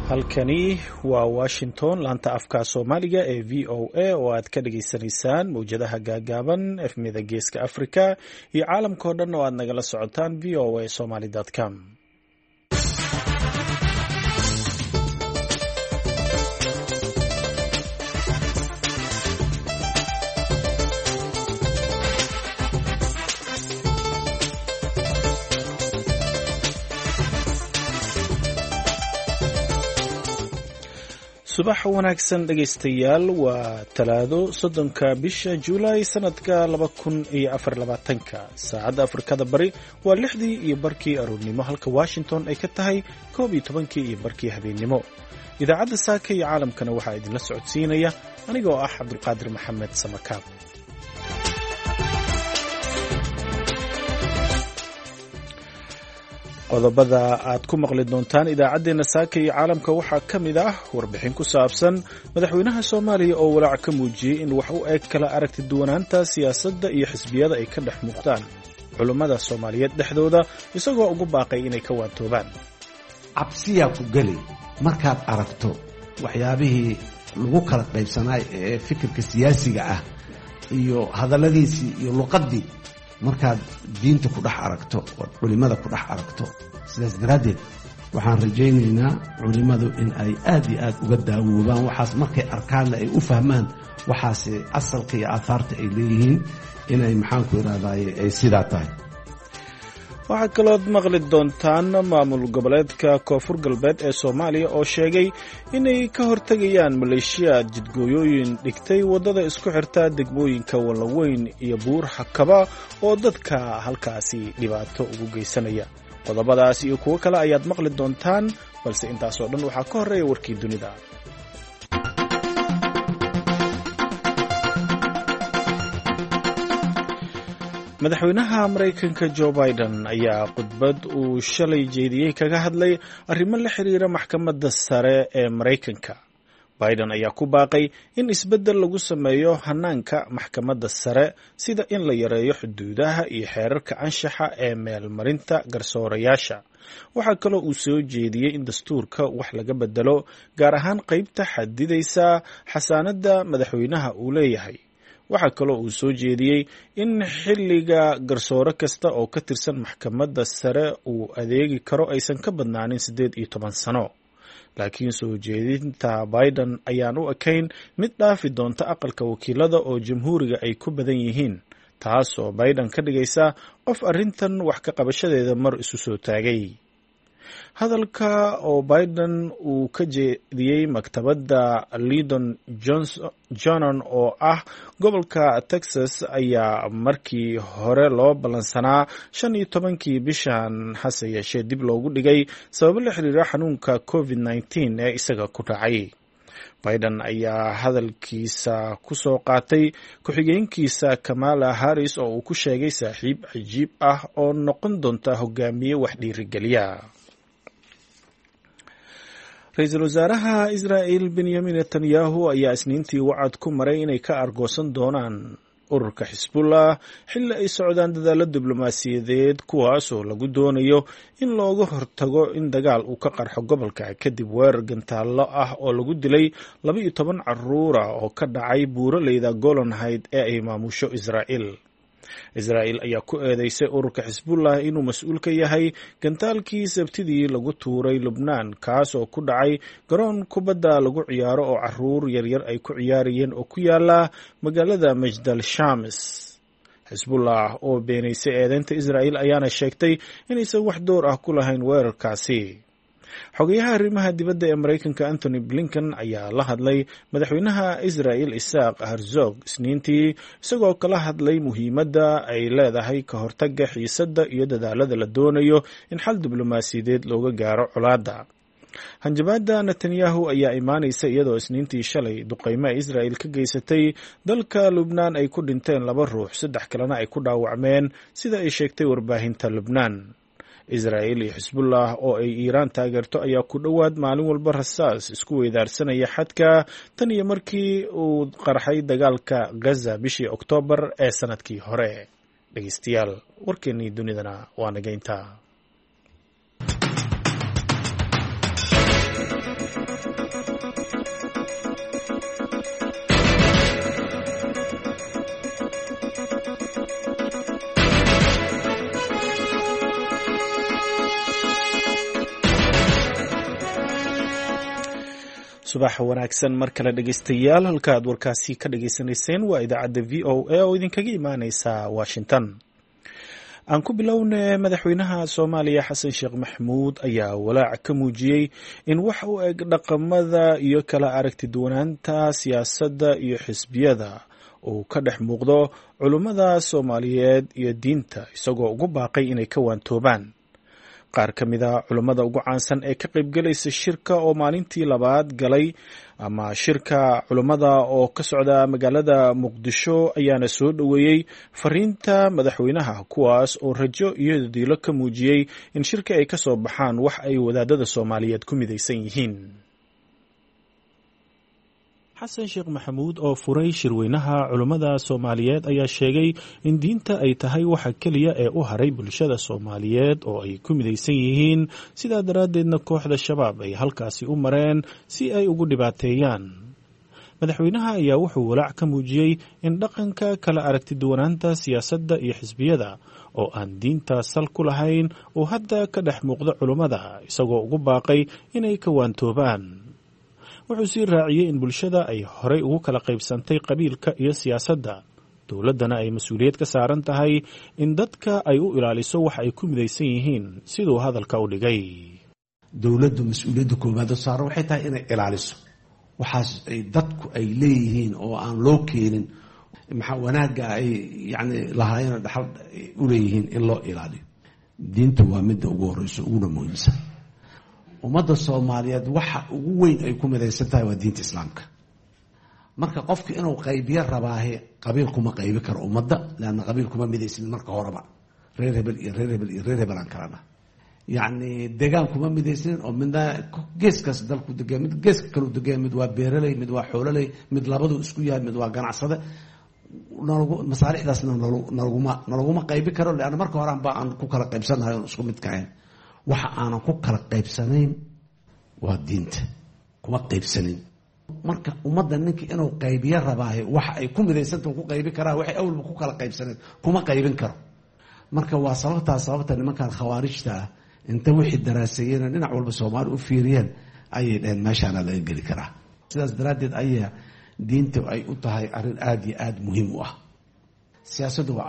halkani waa Washington laanta afka Soomaaliga ee VOA oo aad ka dhageysanaysaan mowjadaha gaagaaban efmida geeska Afrika iyo caalamka oo dhan oo aad nagala socotaan voasomali.com. subax wanaagsan dhegaystayaal waa talaado 3 bisha Juulaay sanadka 2024 saacada Afrikada bari waa 6:00 aroornimo halka Washington ay ka tahay 12:00 habeenimo. idaacadda saaka iyo caalamkana waxaa idinla socodsiinaya anigoo ah Cabdulqaadir Maxamed Samakaab. qodobada aad ku maqli doontaan idaacadeena saaka iyo caalamka waxaa ka mid ah warbixin ku saabsan madaxweynaha Soomaaliya oo walaac ka muujiyay in wax u eg kala aragti duwanaanta siyaasadda iyo xisbiyada ay ka dhex muuqdaan culimada Soomaaliyeed dhexdooda isagoo ugu baaqay inay ka waantoobaan. cabsiya ku gali markaad aragto waxyaabihii lagu kala qaybsanay ee fikirka siyaasiga ah iyo hadalladiisii iyo luqadii markaad diinta ku dhex aragto oo culimada ku dhex aragto sidaas daraaddeed waxaan rajaynaynaa culimadu in ay aad iyo aad uga daawoobaan waxaas markay arkaanna ay u fahmaan waxaas asalka iyo aahaarta ay leeyihiin inay maxaanku idhahdaaye ay sidaa tahay. waxaa kalood maqli doontaan maamul goboleedka koonfur galbeed ee Soomaaliya oo sheegay inay ka hortagayaan maleeshiyaad jidgooyooyin dhigtay wadada isku xirta degmooyinka Walaweyn iyo Buur Hakaba oo dadka halkaasi dhibaato ugu geysanaya. qodobadaas iyo kuwo kale ayaad maqli doontaan balse intaas oo dhan waxaa ka horeeya warkii dunida. madaxweynaha Mareykanka Joe Biden ayaa khudbad uu shalay jeediyay kaga hadlay arrimo la xiriira maxkamadda sare ee Mareykanka. Biden ayaa ku baaqay in isbeddel lagu sameeyo hanaanka maxkamadda sare sida in la yareeyo xuduudaha iyo xeerarka anshaxa ee meelmarinta garsoorayaasha. waxaa kaloo uu soo jeediyey in dastuurka wax laga bedelo gaar ahaan qaybta xadidaysa xasaanadda madaxweynaha uu leeyahay. waxaa kaloo uu soo jeediyey in xilliga garsoore kasta oo ka tirsan maxkamadda sare uu adeegi karo aysan ka badnaanin 18 sano. laakiin soo jeedinta Biden ayaan u ekayn mid dhaafi doonta aqalka wakiilada oo jamhuuriga ay ku badan yihiin, taas oo Biden ka dhigaysa qof arrintan wax ka qabashadeeda mar isu soo taagay. hadalka oo Biden uu ka jeediyey maktabadda Lyndon Johnson oo ah gobolka Texas ayaa markii hore loo ballansanaa 15 bishan hase yeeshee dib loogu dhigay sababo la xiriira xanuunka COVID-19 ee isaga ku dhacay. Biden ayaa hadalkiisa ku soo qaatay ku-xigeenkiisa Kamala Harris oo uu ku sheegay saaxiib cajiib ah oo noqon doonta hogaamiye wax dhiirigeliya. Ra'iisul wasaaraha Israa'iil Benjamin Netanyahu ayaa isniintii wacad ku maray inay ka argoosan doonaan ururka Xisbullah xilli ay socdaan dadaalo diblomaasiyadeed kuwaas oo lagu doonayo in looga hortago in dagaal uu ka qarxo gobolka kadib weerar gantaallo ah oo lagu dilay 12 carruur oo ka dhacay buuraleyda Golan Heights ee ay maamusho Israa'iil. Israa'iil ayaa ku eedeysay ururka Xisbullah inuu mas'uul ka yahay gantaalkii Sabtidii lagu tuuray Lubnaan kaas oo ku dhacay garoon kubadda lagu ciyaaro oo carruur yaryar ay ku ciyaarayeen oo ku yaala magaalada Majdal Shams. Xisbullah oo beenaysay eedeynta Israa'iil ayaana sheegtay inaysan wax door ah ku lahayn weerarkaasi. xogayaha arrimaha dibadda ee Mareykanka Anthony Blinken ayaa la hadlay madaxweynaha Israa'iil Isaac Herzog isniintii isagoo kala hadlay muhiimadda ay leedahay ka hortagga xiisadda iyo dadaalada la doonayo in xal diblomaasiyadeed looga gaaro colaadda. hanjabaadda Netanyahu ayaa imaanaysa iyadoo isniintii shalay duqeymo ay Israa'iil ka geysatay dalka Lubnaan ay ku dhinteen 2 ruux 3 kalena ay ku dhaawacmeen sida ay sheegtay warbaahinta Lubnaan. Israa'iil iyo Xisbullah oo ay Iiraan taageerto ayaa ku dhowaad maalin walba rasaas isku weydaarsanaya xadka tan iyo markii uu qarxay dagaalka Gaza bishii Oktoobar ee sanadkii hore. dhegeystayaal warkeennii dunidana waa naga intaa. subax wanaagsan mar kale dhegeystayaal halka aad warkaasi ka dhageysanayseen waa idaacadda v o a oo idinkaga imaaneysa Washington. aan ku bilowne madaxweynaha Soomaaliya Xasan Sheekh Maxamuud ayaa walaac ka muujiyay in wax u eg dhaqamada iyo kala aragti duwanaanta siyaasadda iyo xisbiyada uu ka dhex muuqdo culimada Soomaaliyeed iyo diinta isagoo ugu baaqay inay ka waantoobaan. qaar ka mid ah culimada ugu caansan ee ka qaybgalaysa shirka oo maalintii labaad galay ama shirka culimada oo ka socda magaalada Muqdisho ayaana soo dhaweeyay fariinta madaxweynaha kuwaas oo rajo iyo diilo ka muujiyay in shirka ay ka soo baxaan wax ay wadaadada Soomaaliyeed ku midaysan yihiin. xasan sheekh maxamuud oo furay shirweynaha culimada Soomaaliyeed ayaa sheegay in diinta ay tahay waxa kaliya ee u haray bulshada Soomaaliyeed oo ay ku midaysan yihiin sidaa daraadeedna kooxda shabaab ay halkaasi u mareen si ay ugu dhibaateeyaan. madaxweynaha ayaa wuxuu walaac ka muujiyay in dhaqanka kala aragti duwanaanta siyaasadda iyo xisbiyada oo aan diinta sal ku lahayn uu hadda ka dhex muuqdo culimada isagoo ugu baaqay inay ka waantoobaan. wuxuu sii raaciyay in bulshada ay horey ugu kala qaybsantay qabiilka iyo siyaasadda dowladdana ay mas-uuliyad ka saaran tahay in dadka ay u ilaaliso wax ay ku midaysan yihiin siduu hadalka u dhigay. dowladdu mas-uuliyadda koowaad oo saaran waxay tahay inay ilaaliso waxaas ay dadku ay leeyihiin oo aan loo keenin maxaa wanaagga ay yacni lahaayeen dhaxal u leeyihiin in loo ilaaliyo. diinta waa midda ugu horreyso uguna muhiimsan. ummadda Soomaaliyeed waxa ugu weyn ay ku midaysan tahay waa diinta Islaamka. marka qofku inuu qaybiyo rabaahe qabiil kuma qaybi karo ummadda laana qabiil kuma midaysan marka horeba reer hebel iyo reer hebel iyo reer hebel aan kalana yacni deegaan kuma midaysan oo midna geeskaas dalku degan mid geeska kale u degan mid waa beeraley mid waa xoololey mid labadu isku yahay mid waa ganacsade masaalixdaasna nalaguma qaybi karo laana marka hore aan ku kala qaybsanahay oo isku mid kahayn. waxa aanan ku kala qaybsanayn waa diinta kuma qaybsanin. marka ummadda ninka inuu qaybiyo rabaahe waxa ay ku midaysantahay ku qaybi karaa waxay awalba ku kala qaybsaneen kuma qaybin karo. marka waa sababta nimankan khawaarijta ah inta wixii daraaseeyeen dhinac walba Soomaali u fiiriyeen ayay dhaheen meeshaana laga geli karaa. sidaas daraadeed ayaa diinta ay u tahay arrin aad iyo aad muhiim u ah. siyaasaddu waa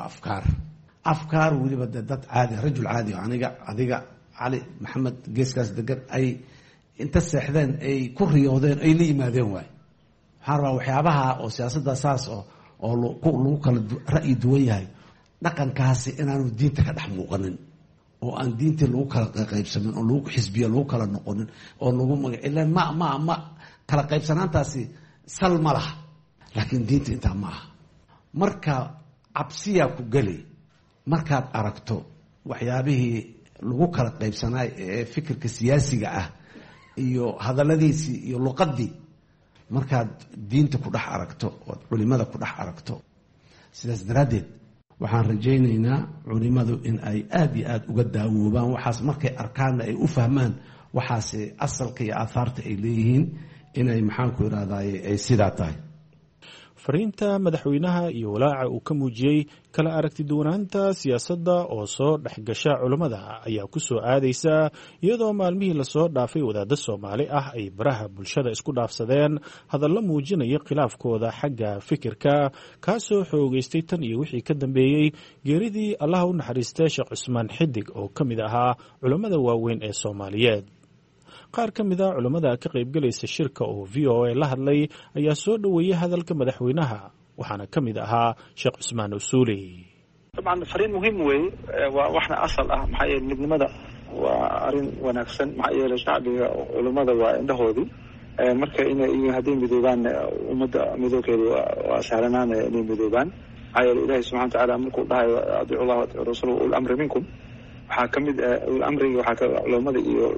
afkaar weliba dad caadi rajul caadi adiga علي محمد geeskaas degan ay inta seexdeen ay ku riyoodeen ay la yimaadeen waay. waxaan rabaa waxyaabaha oo siyaasadda saas oo lagu kala ra'yi duwan yahay dhaqankaasi inaanu diinta ka dhex muuqanin oo aan diinta lagu kala qaybsamin oo lagu xisbiyo lagu kala noqonin oo lagu ilaa ma kala qaybsanaantaasi sal ma laha laakiin diinta intaa ma aha. marka cabsiyaa ku geli markaad aragto waxyaabihii lagu kala qaybsanaay ee fikirka siyaasiga ah iyo hadalladiisii iyo luqadii markaad diinta ku dhex aragto oo culimada ku dhex aragto. sidaas daraadeed waxaan rajaynaynaa culimadu in ay aad iyo aad uga daawoobaan waxaas markay arkaanna ay u fahmaan waxaas asalka iyo aahaarta ay leeyihiin inay maxaanku irahdaye ay sidaa tahay. fariinta madaxweynaha iyo walaaca uu ka muujiyey kala aragti duwanaanta siyaasadda oo soo dhexgasha culimada ayaa ku soo aadaysa iyadoo maalmihii lasoo dhaafay wadaadda Soomaali ah ay baraha bulshada isku dhaafsadeen hadallo muujinaya khilaafkooda xagga fikirka kaasoo xoogeystay tan iyo wixii ka dambeeyey geeridii Allah u naxariistay Sheekh Cusmaan Xidig oo ka mid ahaa culimada waaweyn ee Soomaaliyeed. qaar ka mid ah culimada ka qaybgalaysa shirka oo VOA la hadlay ayaa soo dhaweeyay hadalka madaxweynaha waxaana ka mid ahaa Sheekh Cusmaan Usuuli. طبعا fariin muhiim weey waa waxna asal ah maxay midnimada waa arin wanaagsan maxay shacbiga culimada waa indhahoodii marka inay hadii midoobaan umada midoogeedu waa sahlanaan inay midoobaan ay Ilaahay subhanahu wa ta'ala markuu dhahay adiicu Allah wa rasuuluhu ul amri minkum waxaa ka mid amriga waxaa ka culimada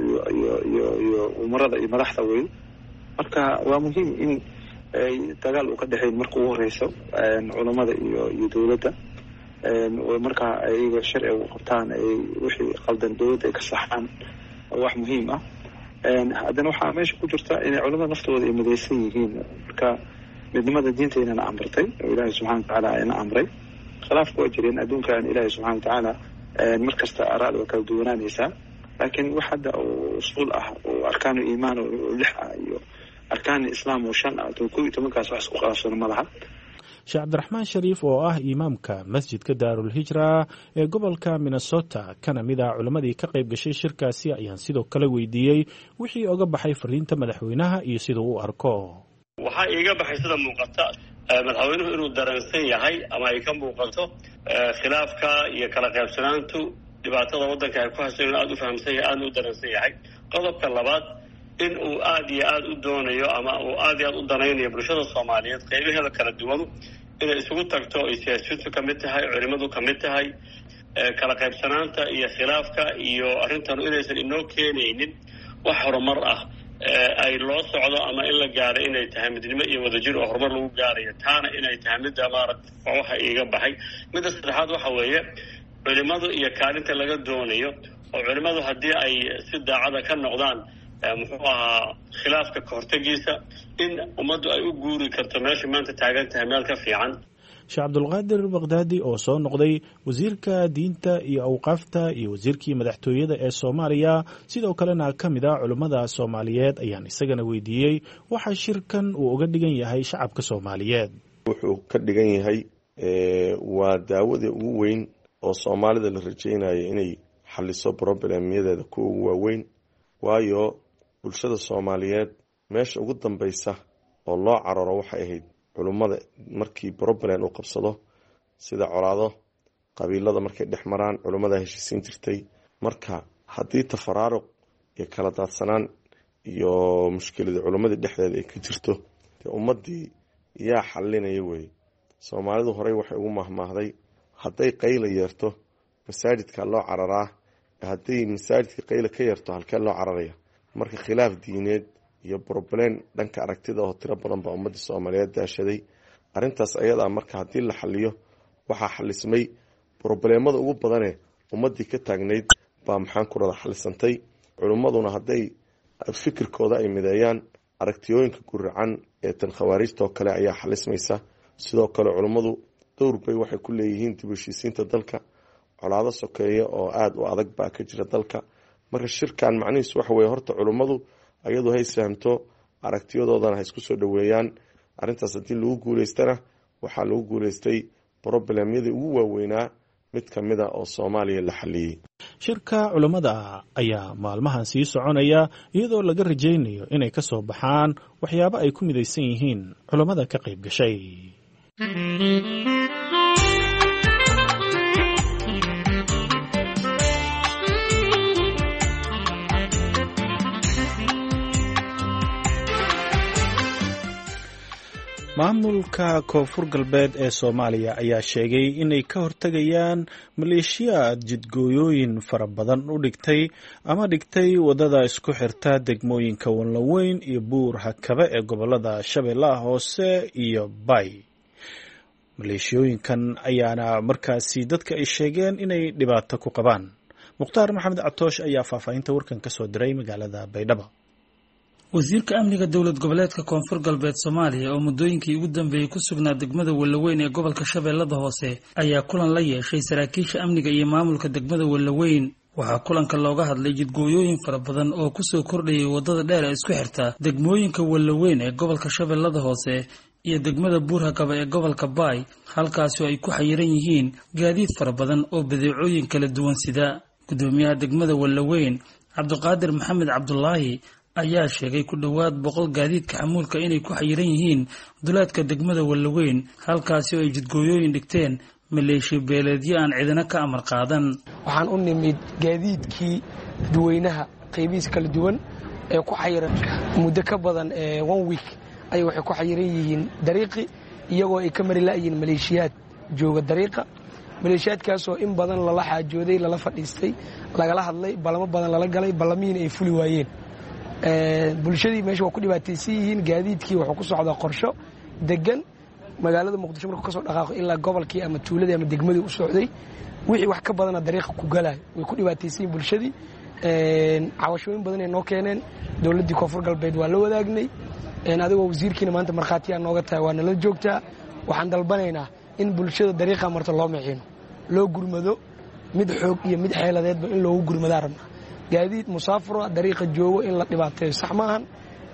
iyo umarada iyo madaxda weey. marka waa muhiim in ay dagaal u ka dhaxeyn marka ugu horeyso culimada iyo dawladda marka ay sharci u qabtaan ay wixii qaldan dawladda ka saxaan wax muhiim ah. haddana waxaa meesha ku jirta in culimada naftooda ay midaysan yihiin marka midnimada diinta inaan amrtay Ilaahay subhanahu wa ta'ala ayna amray khilaafku waa jireen adduunkan Ilaahay subhanahu wa ta'ala markasta araad oo kala duwanaanaysa laakiin wax hadda oo usul ah oo arkaanu iimaan oo lix ah iyo arkaan islaam oo 5 kaas wax isku qaabsano malaha. sheekh cabdiraxmaan shariif oo ah imaamka masjidka daarul hijra ee gobolka Minnesota kana mid ah culimadii ka qayb gashay shirkaasi ayaan sidoo kale weydiiyey wixii uga baxay fariinta madaxweynaha iyo sida uu arko. waxaa iiga baxay sida muuqata madaxweynuhu inuu dareensan yahay ama ay ka muuqato khilaafka iyo kala qaybsanaantu dhibaatada waddanka ay ku hayso inuu aada u fahamsan yahay aadna u dareensan yahay. qodobka labaad in uu aada iyo aada u doonayo ama uu aada iyo aada u danaynayo bulshada Soomaaliyeed qaybaheeda kala duwan inay isugu tagto ay siyaasiyiintu ka mid tahay culimadu ka mid tahay kala qaybsanaanta iyo khilaafka iyo arrintan inaysan inoo keenaynin wax horumar ah ay loo socdo ama in la gaaro inay tahay midnimo iyo wadajir oo horumar lagu gaarayo taana inay tahay midda maaragta waxa iiga baxay. midda saddexaad waxa weeye culimadu iyo kaalinta laga doonayo oo culimadu haddii ay si daacada ka noqdaan muxuu ahaa khilaafka ka hortagiisa in ummaddu ay u guuri karto meesha maanta taagan tahay meel ka fiican. sheekh cabdulqaadir baqdaadi oo soo noqday wasiirka diinta iyo awqaafta iyo wasiirkii madaxtooyada ee Soomaaliya sidoo kalena ka mid ah culimada Soomaaliyeed ayaan isagana weydiiyey waxa shirkan uu uga dhigan yahay shacabka Soomaaliyeed. wuxuu ka dhigan yahay waa daawada ugu weyn oo Soomaalida la rajaynayo inay xalliso problemyadeeda kuwa ugu waaweyn waayo bulshada Soomaaliyeed meesha ugu dambaysa oo loo cararo waxay ahayd culimada markii problem uu qabsado sida colaado qabiilada markay dhex maraan culimada heshiisiin jirtay. marka haddii tafaraaruq iyo kala daadsanaan iyo mushkilada culimadii dhexdeeda ay ka jirto ummadii yaa xalinaya wey. Soomaalidu horey waxay ugu mahmaahday hadday qayla yeerto masaajidka loo cararaa hadday masaajidka qayla ka yeerto halkee loo cararaya. marka khilaaf diineed iyo problem dhanka aragtida oo tiro badan baa ummadda Soomaaliyeed daashaday. arrintaas ayada marka haddii la xaliyo waxaa xalismay problemada ugu badan ummadii ka taagnayd baa maxaan ku rada xalisantay. culimaduna hadday fikirkooda ay mideeyaan aragtiyooyinka guracan ee tan khawaarijta oo kale ayaa xalismaysa. sidoo kale culimadu dowr bay waxay ku leeyihiin dib u heshiisiinta dalka. colaado sokeeye oo aada u adag baa ka jira dalka. marka shirkan macnihiisu waxa weeye horta culimadu ayadu hay fahamto aragtiyadoodana ha isku soo dhaweeyaan. arrintaas haddii lagu guulaystana waxaa lagu guulaystay problemyadii ugu waaweynaa mid ka mid a oo Soomaaliya la xaliyey. shirka culimada ayaa maalmahan sii soconaya iyadoo laga rajaynayo inay ka soo baxaan waxyaabo ay ku midaysan yihiin culimada ka qayb gashay. maamulka koonfur galbeed ee Soomaaliya ayaa sheegay inay ka hortagayaan maleeshiyaad jidgooyooyin fara badan u dhigtay wadada isku xirta degmooyinka Wanlaweyn iyo Buur Hakabe ee gobolada Shabeellaha Hoose iyo Bay. maleeshiyooyinkan ayaana markaasi dadka ay sheegeen inay dhibaato ku qabaan. Mukhtaar Maxamed Catoosh ayaa faahfaahinta warkan ka soo diray magaalada Baydhabo. wasiirka amniga dowlad goboleedka koonfur galbeed Soomaaliya oo muddooyinkii ugu dambeeyay ku sugnaa degmada Wanlaweyn ee gobolka Shabeellada Hoose ayaa kulan la yeeshay saraakiisha amniga iyo maamulka degmada Wanlaweyn. waxaa kulanka looga hadlay jidgooyooyin fara badan oo ku soo kordhayay wadada dheer ee isku xirta degmooyinka Wanlaweyn ee gobolka Shabeellada Hoose iyo degmada Buur Hakabe ee gobolka Bay halkaas oo ay ku xayiran yihiin gaadiid fara badan oo badeecooyin kala duwan sida. gudoomiyaha degmada Wanlaweyn Cabdiqaadir Maxamed Cabdullaahi ayaa sheegay ku dhawaad 100 gaadiidka xamuulka inay ku xayiran yihiin duleedka degmada Wanlaweyn halkaas oo ay jidgooyooyin dhigteen maleeshiyo beeleedyo aan cidina ka amar qaadan. waxaan u nimid gaadiidkii dadweynaha qaybihiisa kala duwan ee ku xayiran muddo ka badan 1 week ay waxay ku xayiran yihiin dariiqi iyagoo ay ka mari laayiin maleeshiyaad jooga dariiqa. maleeshiyaadkaas oo in badan lala xaajooday lala fadhiistay lagala hadlay balamo badan lala galay balamiin ay fuli waayeen. bulshadii meesha waa ku dhibaataysan yihiin. gaadiidkii wuxuu ku socdaa qorsho degan magaalada Muqdisho markuu ka soo dhaqaaqo ilaa gobolkii ama tuuladii ama degmadii u socday wixii wax ka badana dariiqa ku galay way ku dhibaataysan yihiin bulshadii. cawashooyin badan ay noo keeneen dowladii koonfur galbeed waa la wadaagnay. adigoo wasiirkiina maanta markhaatiyaa nooga tahay waa nala joogtaa. waxaan dalbanaynaa in bulshada dariiqa marto loo miciino loo gurmado mid xoog iyo mid xeeladeedba in loogu gurmadaa rabnaa. gaadiid musaafiro dariiqa joogo in la dhibaateeyo sax maahan.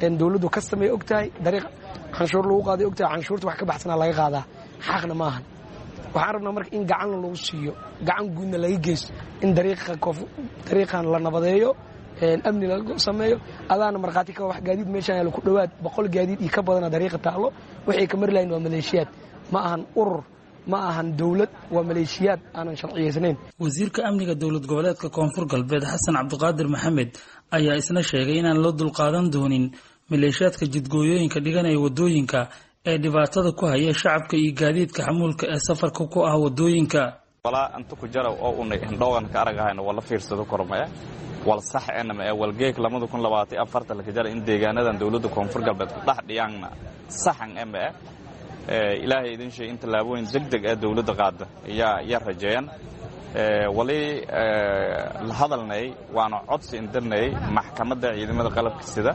dawladdu ka sameey ogtahay dariiq canshuur lagu qaaday ogtahay canshuurta wax ka baxsanaa laga qaadaa xaqna maahan waxaan rabnaa marka in gacan lagu siiyo gacan guudna laga geysto in dariiqan la nabadeeyo amni laga sameeyo adaana markhaati ka wax gaadiid meeshaan yaalo ku dhowaad 100 gaadiid iyo ka badana dariiqa taalo waxay ka mari lahayn waa maleeshiyaad ma ahan urur ma ahan dawlad waa maleeshiyaad aanan sharciyeysnayn wasiirka amniga dowlad goboleedka koonfur galbeed xasan cabdiqaadir maxamed ayaa isna sheegay inaan loo dulqaadan doonin maleeshiyaadka jidgooyooyinka dhiganaya wadooyinka ee dhibaatada ku haya shacabka iyo gaadiidka xamuulka ee safarka ku ah wadooyinka wala anta ku jara oo uu indhowan ka aragayna wala fiirsado kormaya wal sax enama ee walgeek 2024 la jara in deegaanadan dawladda koonfur galbeed ku dhaxdhiyaana saxan ama ilaahay idin sheey inta laabooyin degdeg ah dawladda qaada ya rajeeyaan wali la hadalnay waana codsi indarnay maxkamadda ciidamada qalabka sida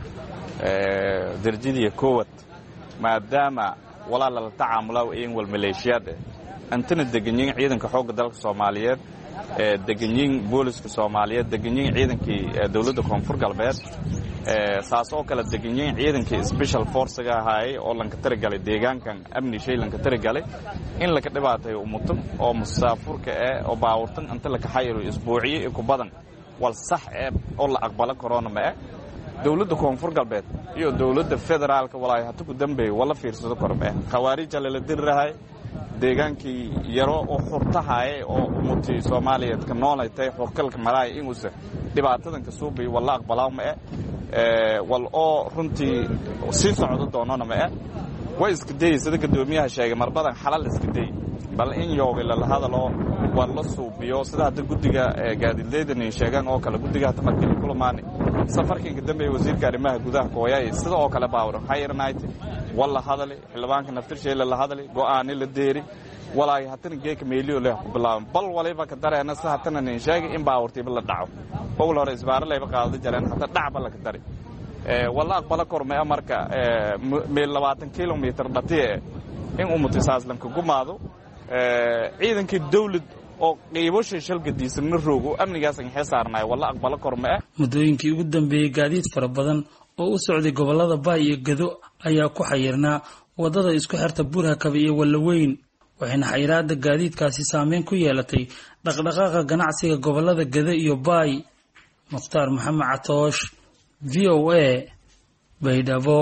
darajada koowad maadaama wala la tacaamulaa in wal maleeshiyaad antana deganyiin ciidanka xoogga dalka Soomaaliyeed deganyiin booliska Soomaaliyeed deganyiin ciidankii dawladda koonfur galbeed saas oo kala deganyiin ciidankii special force-ga ahay oo lanka tirigalay deegaankan amni shay lanka tirigalay in la ka dhibaatayo ummato oo musaafurka oo baawurtan inta la ka xayiro isbuuciyo ku badan wal sax oo la aqbalo corona ma dawladda koonfur galbeed iyo dawladda federaalka walaa hata ku dambeeyay wala fiirsado korme khawaarij la dirrahay deegaankii yaro oo xurtahay oo ummatay Soomaaliyeed ka noolaytay xogkalka maraay in uu dhibaatadan ka soo bay wala aqbalaa ma wal oo runtii si socdo doonana ma way iska day sida gadoomiyaha sheegay mar badan xalal iska day bal in yooga la hadalo wala suubiyo sida hadda gudiga gaadiidleedan sheegan oo kala gudiga tamarkii kulamaani safarkii dambeeyay wasiirka arrimaha gudaha kooyay sida oo kala baawr hayirnayd wala hadale xilbaanka naftirshay la hadale go'aan la deeri walaay hatana geek meeliyo leh ku bilaab bal waliba ka dareena sahatana in sheegay in baawrtii la dhaco oo hore isbaar leeba qaado jareen hata dhacba la ka dari wala aqbala kormay marka meel 20 kilometer dhatiye in umutisaas lanka gumaado ciidankii dawlad oo qeybo shil gadiisan roogo amnigaas aan xesaarnay wala aqbala kormay mudooyinkii ugu dambeeyay gaadiid fara badan oo u socday gobolada Baay iyo Gado ayaa ku xayirnaa wadada isku xirta Buurhakaba iyo Walaweyn waxayna xayiraada gaadiidkaasi saameyn ku yeelatay dhaqdhaqaaqa ganacsiga gobolada Gado iyo Baay Mukhtaar Maxamed Catoosh VOA Baydhabo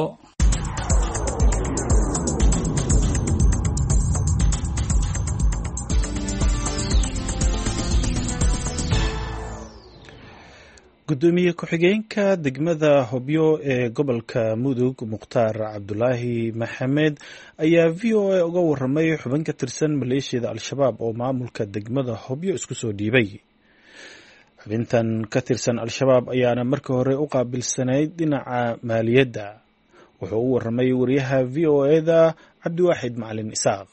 gudoomiye ku-xigeenka degmada Hobyo ee gobolka Mudug Mukhtaar Cabdulaahi Maxamed ayaa VOA uga warramay xubin ka tirsan maleeshiyada Al-Shabaab oo maamulka degmada Hobyo isku soo dhiibay. xubintan ka tirsan Al-Shabaab ayaana markii hore u qaabilsanayd dhinaca maaliyadda. wuxuu u warramay wariyaha VOA-da Cabdiwaaxid Macalin Isaaq.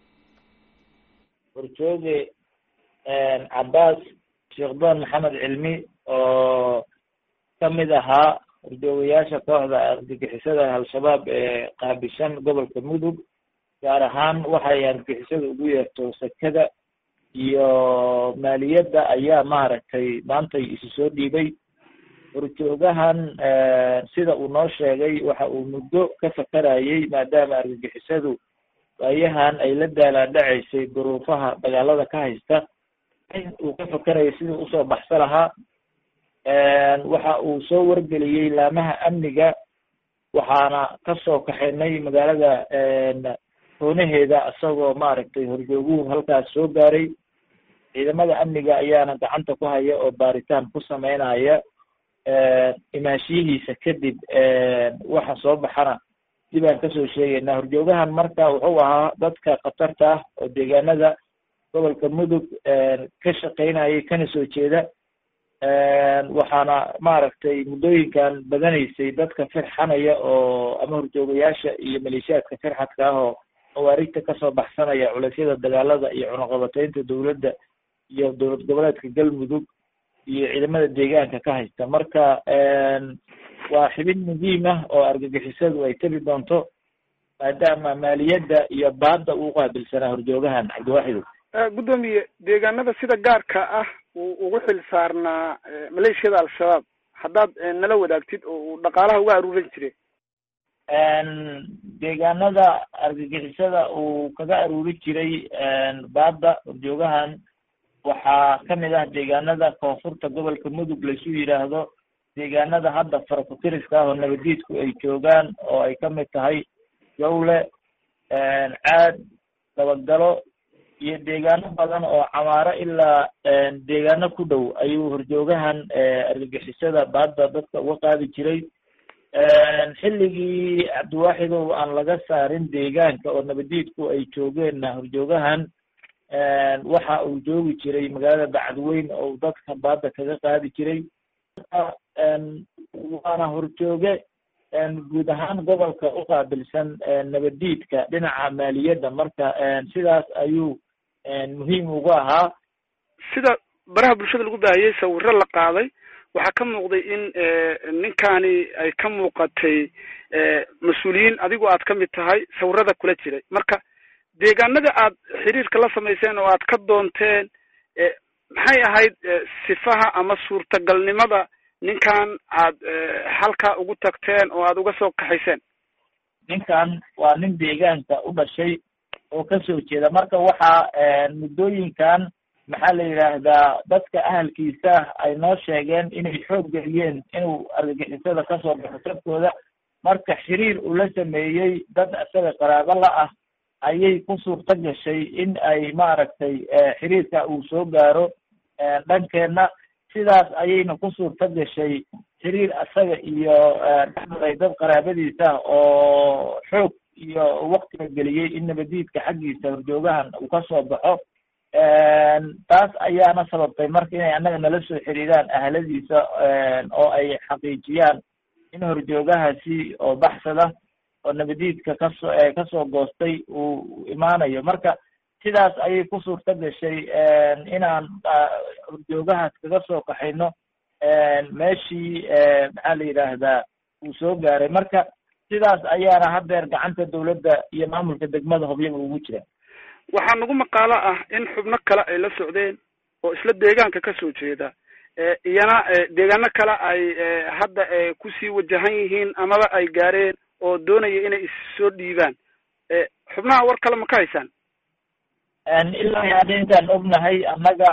warjooge Cabbaas Sheekhdon Maxamed Cilmi oo kamid ahaa warjoogayaasha kooxda argagixisada Al-Shabaab ee qaabishan gobolka Mudug gaar ahaan waxay argagixisada ugu yeerto sakada iyo maaliyadda ayaa maaragtay maanta isu soo dhiibay warjoogahan sida uu noo sheegay waxa uu muddo ka fakarayay maadaama argagixisadu waayahan ay la daalaadhacaysay duruufaha dagaalada ka haysta in uu ka fakarayay sidii usoo baxsan lahaa waxa uu soo wargeliyey laamaha amniga waxaana kasoo kaxaynay magaalada hoonaheeda isagoo maaragtay horjooguhu halkaas soo gaaray ciidamada amniga ayaana gacanta ku haya oo baaritaan ku sameynaya imaashiyihiisa kadib waxa soo baxana dib aan kasoo sheegaynaa horjoogahan marka wuxuu ahaa dadka khatarta ah oo deegaanada gobolka Mudug ka shaqeynayay kana soo jeeda waxaana maaragtay muddooyinkan badanaysay dadka firxanaya oo ama horjoogayaasha iyo maleeshiyaadka firxadka ah oo xawaarigta kasoo baxsanaya culaysyada dagaalada iyo cunaqabataynta dawladda iyo dowlad goboleedka Galmudug iyo ciidamada deegaanka ka haysta marka waa xibin muhiim ah oo argagixisadu ay tabi doonto maadaama maaliyadda iyo baadda uu qaabilsanaa horjoogahan Cabdiwaaxid. gudoomiye deegaanada sida gaarka ah uu ugu xil saarnaa maleeshiyada Al-Shabaab haddaad nala wadaagtid oo dhaqaalaha uga aruurin jiray. deegaanada argagixisada uu kaga aruuri jiray baadda horjoogahan waxaa kamid ah deegaanada koonfurta gobolka mudug laisu yidhaahdo, deegaanada hadda farakutiriska ah oo nabadiidku ay joogaan oo ay kamid tahay jawle, caad, dabagalo iyo deegaano badan oo camaaro ilaa deegaano ku dhow ayuu horjoogahan argagixisada baadda dadka uga qaadi jiray. xilligii cabdiwaaxidow aan laga saarin deegaanka oo nabadiidku ay joogeenna horjoogahan waxa uu joogi jiray magaalada bacadweyn oo dadka baadda kaga qaadi jiray. waana horjooge guud ahaan gobolka u qaabilsan nabadiidka dhinaca maaliyadda, marka sidaas ayuu muhiim ugu ahaa. sida baraha bulshada lagu baahiyey sawiro la qaaday waxaa ka muuqday in ninkani ay ka muuqatay mas-uuliyiin adigu aad ka mid tahay sawirada kula jiray. marka deegaanada aad xiriirka la samayseen oo aad ka doonteen maxay ahayd sifaha ama suurtagalnimada ninkan aad halkaa ugu tagteen oo aad uga soo kaxayseen? ninkan waa nin deegaanka u dhashay oo kasoo jeeda, marka waxaa muddooyinkan maxaa la yidhaahdaa dadka ahalkiisa ay noo sheegeen inay xoog geliyeen inuu argagixisada kasoo baxo sabkooda. marka xiriir uu la sameeyey dad isaga qaraabo la ah ayay ku suurta gashay in ay maaragtay xiriirka uu soo gaaro dhankeenna. sidaas ayayna ku suurta gashay xiriir isaga iyo dhexmaray dad qaraabadiisa oo xoog iyo waktiga geliyey in nabadiidka xaggiisa horjoogahan uu kasoo baxo. taas ayaana sababtay marka inay annaga nala soo xiriiraan ahladiisa oo ay xaqiijiyaan in horjoogahaasi oo baxsada oo nabadiidka kasoo goostay uu imaanayo. marka sidaas ayay ku suurta gashay inaan horjoogahaas kaga soo kaxayno meeshii maxaa la yidhaahdaa uu soo gaaray. marka sidaas ayaana hadeer gacanta dawladda iyo maamulka degmada Hobyaba ugu jira. waxaa nagu maqaalo ah in xubno kale ay la socdeen oo isla deegaanka kasoo jeeda, iyana deegaano kale ay hadda kusii wajahan yihiin amaba ay gaareen oo doonaya inay issoo dhiibaan. xubnaha war kale ma ka haysaan? ilaa hadda intaan ognahay annaga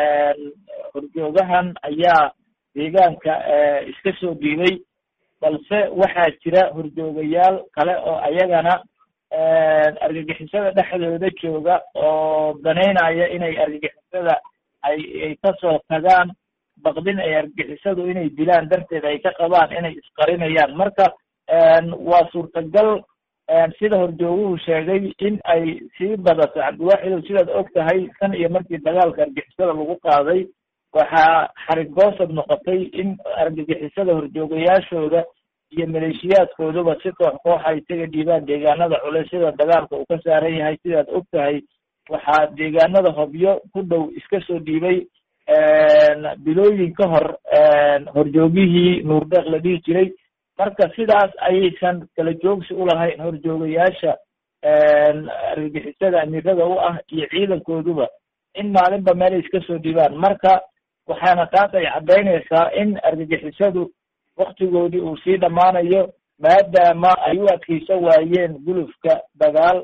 horjoogahan ayaa deegaanka iska soo dhiibay, balse waxaa jira horjoogayaal kale oo ayagana argagixisada dhexdooda jooga oo danaynaya inay argagixisada ay kasoo tagaan, baqdin ay argagixisadu inay dilaan darteed ay ka qabaan inay isqarinayaan. marka waa suurtagal sida horjooguhu sheegay in ay sii badato. cabdiwaaxidow sidaad og tahay tan iyo markii dagaalka argagixisada lagu qaaday waxaa xarigoosad noqotay in argagixisada horjoogayaashooda iyo maleeshiyaadkooduba si koox kooxa isaga dhiibaan deegaanada culeys sida dagaalka uu ka saaran yahay. sidaad og tahay waxaa deegaanada Hobyo ku dhow iska soo dhiibay bilooyin ka hor horjoogihii nuurdeeq la dhihi jiray. marka sidaas ayaysan kala joogsi ulahayn horjoogayaasha argagixisada amiirada u ah iyo ciidankooduba in maalinba meelay iska soo dhiibaan. marka waxaana taas ay caddaynaysaa in argagixisadu waktigoodii uu sii dhammaanayo maadaama ay u adkeysan waayeen gulufka dagaal.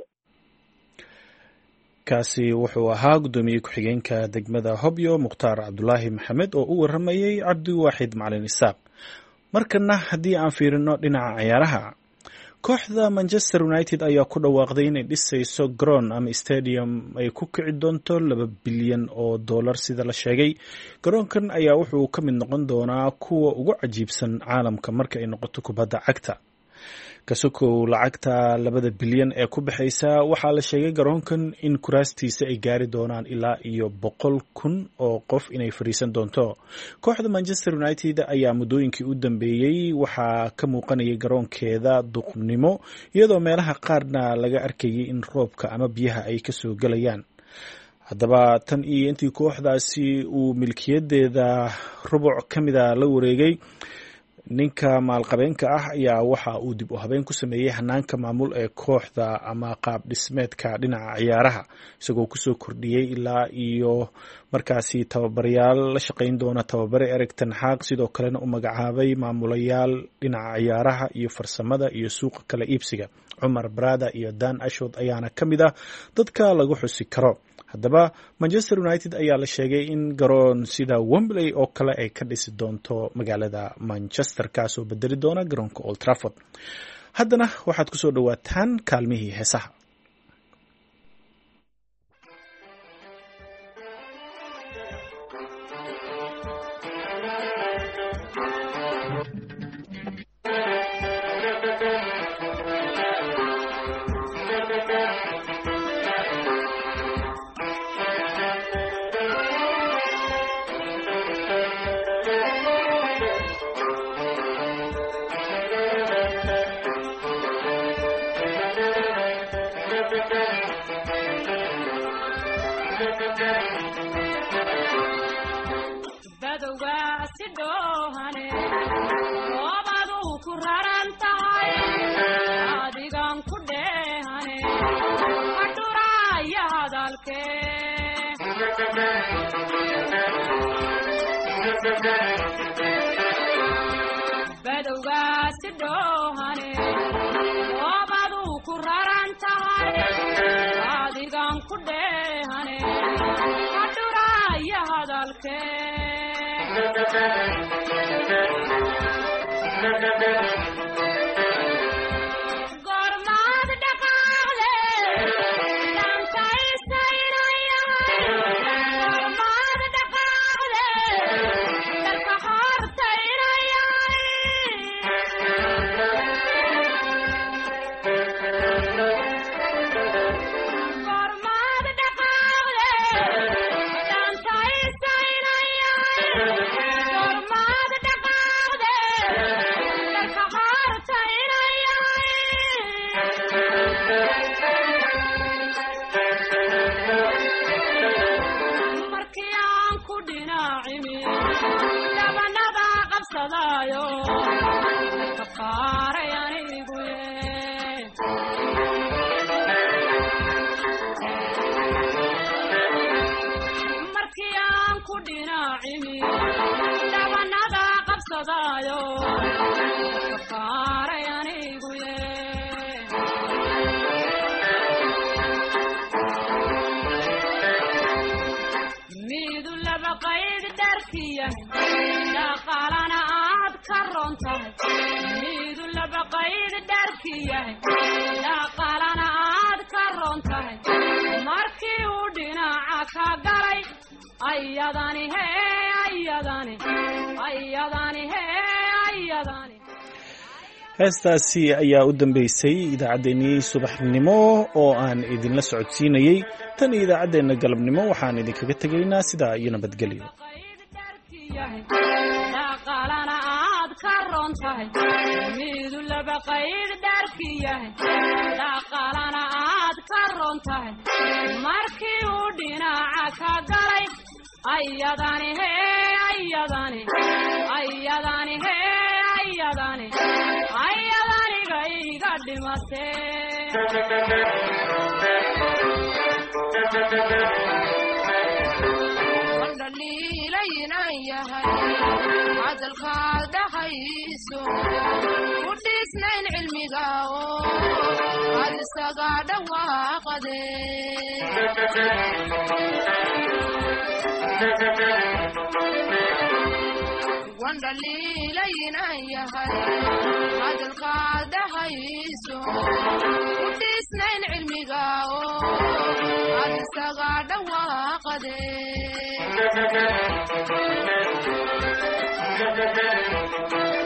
kaasi wuxuu ahaa guddoomiye ku-xigeenka degmada Hobyo Mukhtaar Cabdulaahi Maxamed oo u waramayey Cabdiwaaxid Macalin Isaaq. markana haddii aan fiirino dhinaca ciyaaraha, kooxda Manchester United ayaa ku dhawaaqday inay dhisayso garoon ama stadium ay ku kici doonto $2 bilyan sida la sheegay. garoonkan ayaa wuxuu ka mid noqon doonaa kuwa ugu cajiibsan caalamka marka ay noqoto kubadda cagta. kasokow lacagta $2 bilyan ee ku baxaysa waxaa la sheegay garoonkan in kuraastiisa ay gaari doonaan ilaa iyo 100,000 oo qof inay fadhiisan doonto. kooxda Manchester United ayaa muddooyinkii u dambeeyey waxaa ka muuqanayay garoonkeeda duqnimo, iyadoo meelaha qaarna laga arkayay in roobka ama biyaha ay kasoo gelayaan. haddaba tan iyo intii kooxdaasi uu milkiyadeeda rubuc ka mida la wareegay, ninka maalqabeenka ah ayaa waxa uu dib u habeyn ku sameeyey hanaanka maamul ee kooxda ama qaab dhismeedka dhinaca ciyaaraha isagoo kusoo kordhiyey ilaa iyo markaasi tababarayaal la shaqayn doona tababare Erik ten Hag sidoo kalena u magacaabay maamulayaal dhinaca ciyaaraha iyo farsamada iyo suuqa kala iibsiga. Cumar Brada iyo Dan Ashwood ayaana ka mid ah dadka lagu xusi karo. haddaba Manchester United ayaa la sheegay in garoon sida Wembley oo kale ay ka dhisi doonto magaalada Manchester kaasoo bedeli doona garoonka Old Trafford. haddana waxaad ku soo dhawaataan kaalmihii heesaha. heestaasi ayaa u dambeysay idaacaddeenii subaxnimo oo aan idinla socodsiinayey tan iyo idaacaddeenna galabnimo waxaan idinkaga tegaynaa sidaa iyo nabadgelyo. Thank you.